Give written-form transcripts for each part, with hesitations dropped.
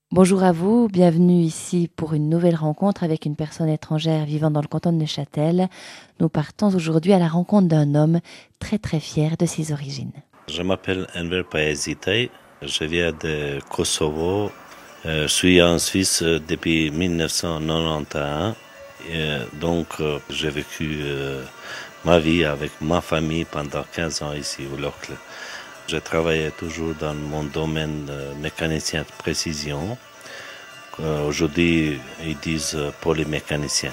Bonjour à vous, bienvenue ici pour une nouvelle rencontre avec une personne étrangère vivant dans le canton de Neuchâtel. Nous partons aujourd'hui à la rencontre d'un homme très très fier de ses origines. Je m'appelle Enver Payezitay, je viens de Kosovo. Je suis en Suisse depuis 1991. J'ai vécu ma vie avec ma famille pendant 15 ans ici au Locle. Je travaillais toujours dans mon domaine de mécanicien de précision. Aujourd'hui, ils disent polymécanicien.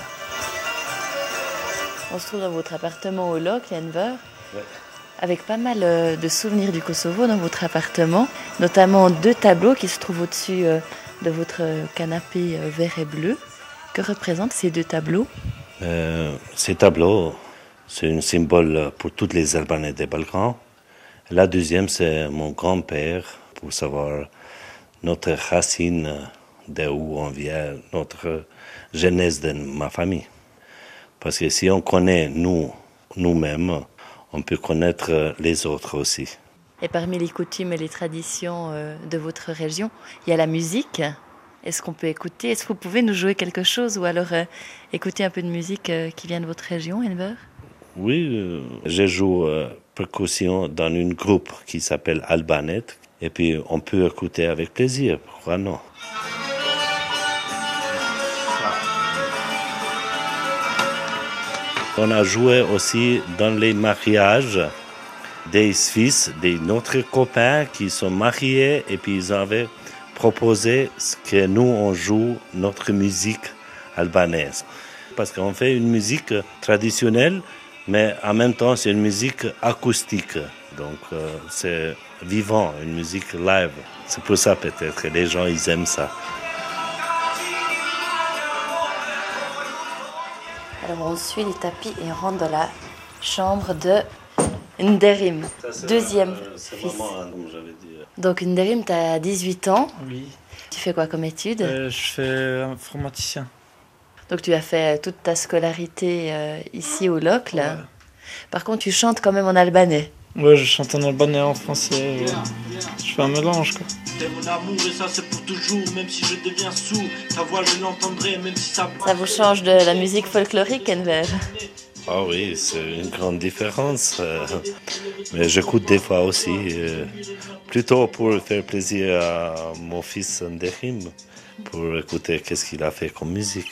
On se trouve dans votre appartement au Locle, Enver, Ouais. avec pas mal de souvenirs du Kosovo dans votre appartement, notamment 2 tableaux qui se trouvent au-dessus de votre canapé vert et bleu. Que représentent ces 2 tableaux ? Ces tableaux, c'est un symbole pour tous les Albanais des Balkans. La deuxième, c'est mon grand-père, pour savoir notre racine, d'où on vient, notre genèse de ma famille. Parce que si on connaît nous-mêmes, on peut connaître les autres aussi. Et parmi les coutumes et les traditions de votre région, il y a la musique. Est-ce qu'on peut écouter ? Est-ce que vous pouvez nous jouer quelque chose ou alors écouter un peu de musique qui vient de votre région, Enver ? Oui, je joue percussion dans un groupe qui s'appelle Albanet. Et puis on peut écouter avec plaisir, pourquoi non ? On a joué aussi dans les mariages des Suisses, de notre copains qui sont mariés et puis ils avaient proposé que nous on joue notre musique albanaise. Parce qu'on fait une musique traditionnelle, mais en même temps c'est une musique acoustique. Donc c'est vivant, une musique live. C'est pour ça peut-être que les gens ils aiment ça. Alors on suit les tapis et on rentre dans la chambre de Nderim, deuxième fils. Comme j'avais dit. Donc Nderim, tu as 18 ans. Oui, Tu fais quoi comme études ? je fais informaticien. Donc tu as fait toute ta scolarité ici au Locle. Ouais. Par contre, tu chantes quand même en albanais. Ouais, je chante en albanais, en français. Je fais un mélange, quoi. T'es mon amour et ça c'est pour toujours. Même si je deviens sourd, ta voix je l'entendrai même si ça... Ça vous change de la musique folklorique, Enver ? Ah oui, c'est une grande différence. Mais j'écoute des fois aussi, plutôt pour faire plaisir à mon fils Ndehim, pour écouter qu'est-ce qu'il a fait comme musique.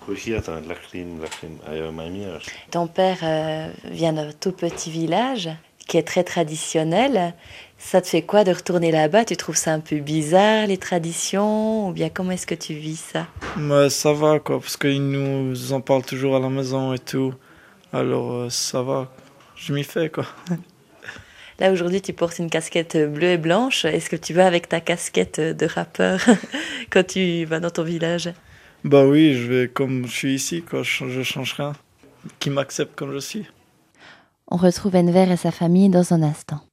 Ton père vient d'un tout petit village qui est très traditionnel. Ça te fait quoi de retourner là-bas ? Tu trouves ça un peu bizarre, les traditions ? Ou bien comment est-ce que tu vis ça ? Mais ça va, quoi, parce qu'ils nous en parlent toujours à la maison et tout. Alors, ça va. Je m'y fais, quoi. Là, aujourd'hui, tu portes une casquette bleue et blanche. Est-ce que tu vas avec ta casquette de rappeur quand tu vas dans ton village ? Bah oui, je vais comme je suis ici, quoi. Je change rien. Qui m'accepte comme je suis. On retrouve Enver et sa famille dans un instant.